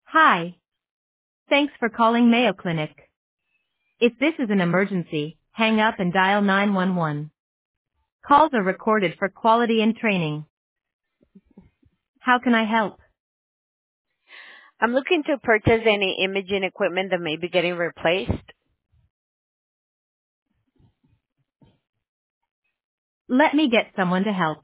Hi. Thanks for calling Mayo Clinic. If this is an emergency, hang up and dial 911. Calls are recorded for quality and training. How can I help? I'm looking to purchase any imaging equipment that may be getting replaced. Let me get someone to help.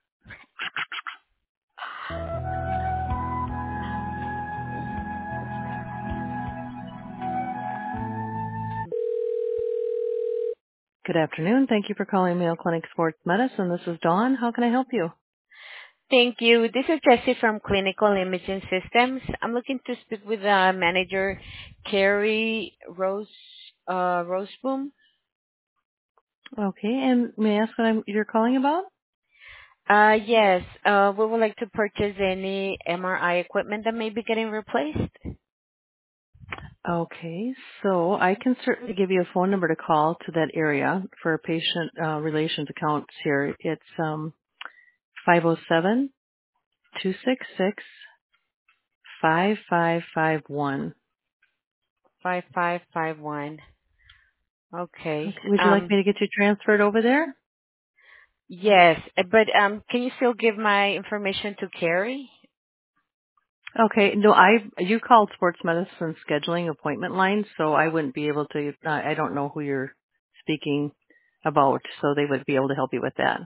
Good afternoon. Thank you for calling Mayo Clinic Sports Medicine. This is Dawn. How can I help you? Thank you. This is Jessie from Clinical Imaging Systems. I'm looking to speak with manager Carrie Roseboom. Okay, and may I ask what you're calling about? Yes, we would like to purchase any MRI equipment that may be getting replaced. Okay, so I can certainly give you a phone number to call to that area for patient relations accounts here. It's 507 5551. 5551. Okay. Okay. Would you like me to get you transferred over there? Yes, but can you still give my information to Carrie? Okay. No, you called sports medicine scheduling appointment line, so I wouldn't be able to. I don't know who you're speaking about, so they would be able to help you with that.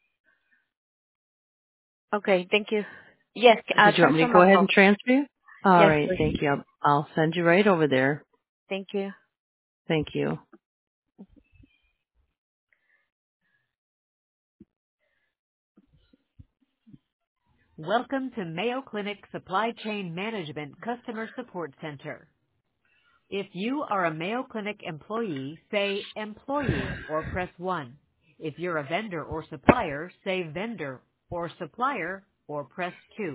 Okay, thank you. Yes, Did you want me transfer to go my ahead call. and transfer you? All Yes, right. Thank please. you. I'll send you right over there. Thank you. Thank you. Welcome to Mayo Clinic Supply Chain Management Customer Support Center. If you are a Mayo Clinic employee, say employee or press 1. If you're a vendor or supplier, say vendor or supplier or press 2.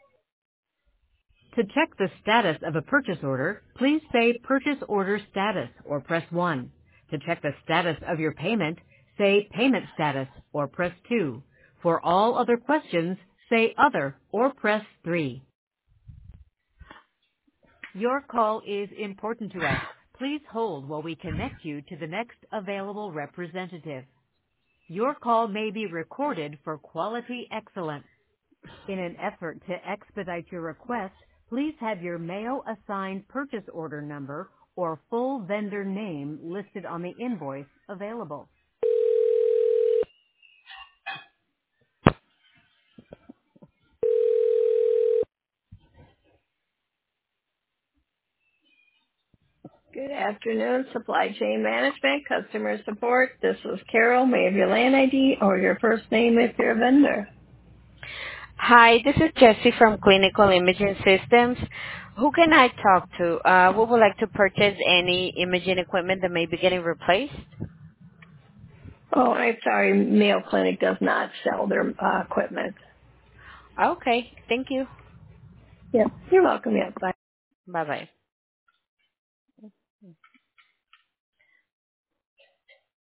To check the status of a purchase order, please say purchase order status or press 1. To check the status of your payment, say payment status or press 2. For all other questions, say other or press 3. Your call is important to us. Please hold while we connect you to the next available representative. Your call may be recorded for quality excellence. In an effort to expedite your request, please have your Mayo assigned purchase order number or full vendor name listed on the invoice available. Good afternoon, Supply Chain Management, Customer Support. This is Carol. May I have your land ID or your first name if you're a vendor. Hi, this is Jessie from Clinical Imaging Systems. Who can I talk to? We would like to purchase any imaging equipment that may be getting replaced. Oh, I'm sorry. Mayo Clinic does not sell their equipment. Okay, thank you. Yeah, you're welcome. Yes, bye. Bye-bye.